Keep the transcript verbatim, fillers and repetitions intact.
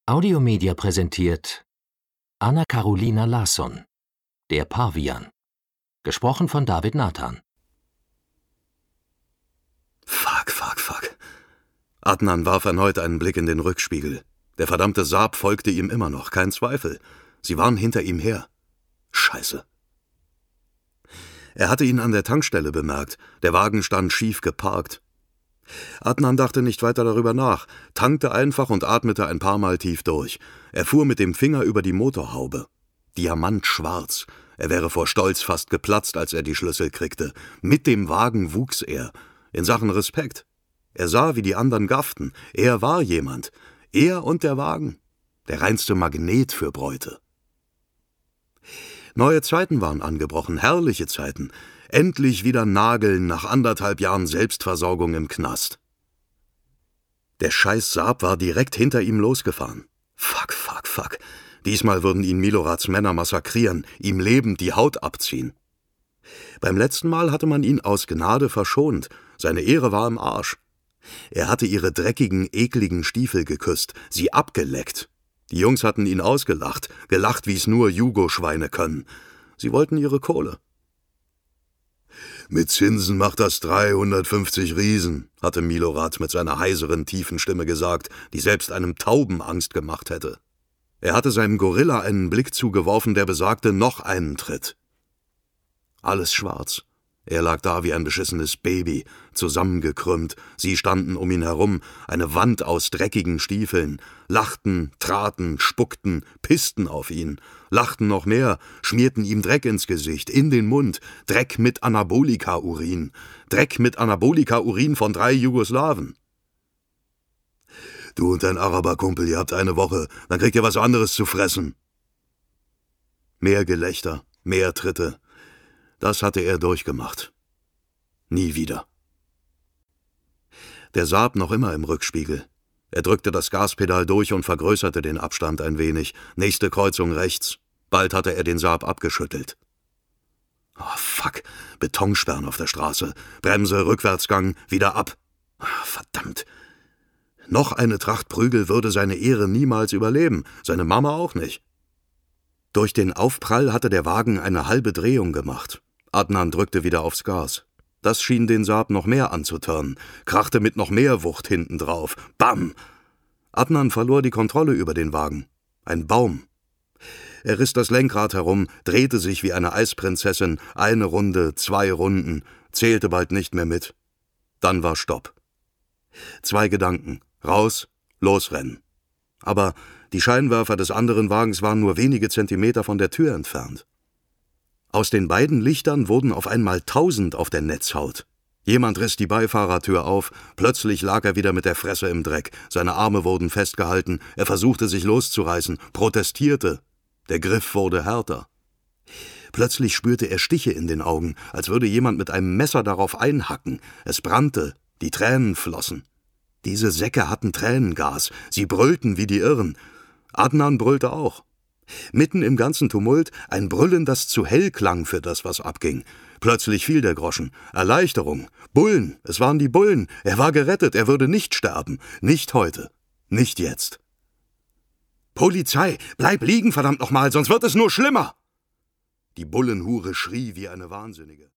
Audiomedia präsentiert Anna-Carolina Larsson, Der Pavian. Gesprochen von David Nathan. Fuck, fuck, fuck. Adnan warf erneut einen Blick in den Rückspiegel. Der verdammte Saab folgte ihm immer noch, kein Zweifel. Sie waren hinter ihm her. Scheiße. Er hatte ihn an der Tankstelle bemerkt. Der Wagen stand schief geparkt. Adnan dachte nicht weiter darüber nach, tankte einfach und atmete ein paar Mal tief durch. Er fuhr mit dem Finger über die Motorhaube. Diamantschwarz. Er wäre vor Stolz fast geplatzt, als er die Schlüssel kriegte. Mit dem Wagen wuchs er. In Sachen Respekt. Er sah, wie die anderen gafften. Er war jemand. Er und der Wagen. Der reinste Magnet für Bräute. Neue Zeiten waren angebrochen, herrliche Zeiten. Endlich wieder nageln nach anderthalb Jahren Selbstversorgung im Knast. Der scheiß Saab war direkt hinter ihm losgefahren. Fuck, fuck, fuck. Diesmal würden ihn Milorads Männer massakrieren, ihm lebend die Haut abziehen. Beim letzten Mal hatte man ihn aus Gnade verschont. Seine Ehre war im Arsch. Er hatte ihre dreckigen, ekligen Stiefel geküsst, sie abgeleckt. Die Jungs hatten ihn ausgelacht, gelacht, wie es nur Jugo-Schweine können. Sie wollten ihre Kohle. »Mit Zinsen macht das dreihundertfünfzig Riesen«, hatte Milorad mit seiner heiseren, tiefen Stimme gesagt, die selbst einem Tauben Angst gemacht hätte. Er hatte seinem Gorilla einen Blick zugeworfen, der besagte, noch einen Tritt. Alles schwarz. Er lag da wie ein beschissenes Baby, zusammengekrümmt. Sie standen um ihn herum, eine Wand aus dreckigen Stiefeln, lachten, traten, spuckten, pissten auf ihn, lachten noch mehr, schmierten ihm Dreck ins Gesicht, in den Mund, Dreck mit Anabolika-Urin, Dreck mit Anabolika-Urin von drei Jugoslawen. »Du und dein Araberkumpel, ihr habt eine Woche, dann kriegt ihr was anderes zu fressen.« Mehr Gelächter, mehr Tritte. Das hatte er durchgemacht. Nie wieder. Der Saab noch immer im Rückspiegel. Er drückte das Gaspedal durch und vergrößerte den Abstand ein wenig. Nächste Kreuzung rechts. Bald hatte er den Saab abgeschüttelt. Oh, fuck. Betonsperren auf der Straße. Bremse, Rückwärtsgang, wieder ab. Verdammt. Noch eine Tracht Prügel würde seine Ehre niemals überleben. Seine Mama auch nicht. Durch den Aufprall hatte der Wagen eine halbe Drehung gemacht. Adnan drückte wieder aufs Gas. Das schien den Saab noch mehr anzuturnen, krachte mit noch mehr Wucht hinten drauf. Bam! Adnan verlor die Kontrolle über den Wagen. Ein Baum. Er riss das Lenkrad herum, drehte sich wie eine Eisprinzessin, eine Runde, zwei Runden, zählte bald nicht mehr mit. Dann war Stopp. Zwei Gedanken. Raus, losrennen. Aber die Scheinwerfer des anderen Wagens waren nur wenige Zentimeter von der Tür entfernt. Aus den beiden Lichtern wurden auf einmal tausend auf der Netzhaut. Jemand riss die Beifahrertür auf, plötzlich lag er wieder mit der Fresse im Dreck, seine Arme wurden festgehalten, er versuchte sich loszureißen, protestierte. Der Griff wurde härter. Plötzlich spürte er Stiche in den Augen, als würde jemand mit einem Messer darauf einhacken. Es brannte, die Tränen flossen. Diese Säcke hatten Tränengas, sie brüllten wie die Irren. Adnan brüllte auch. Mitten im ganzen Tumult ein Brüllen, das zu hell klang für das, was abging. Plötzlich fiel der Groschen. Erleichterung. Bullen, es waren die Bullen. Er war gerettet, er würde nicht sterben. Nicht heute. Nicht jetzt. »Polizei, bleib liegen, verdammt nochmal, sonst wird es nur schlimmer!« Die Bullenhure schrie wie eine Wahnsinnige.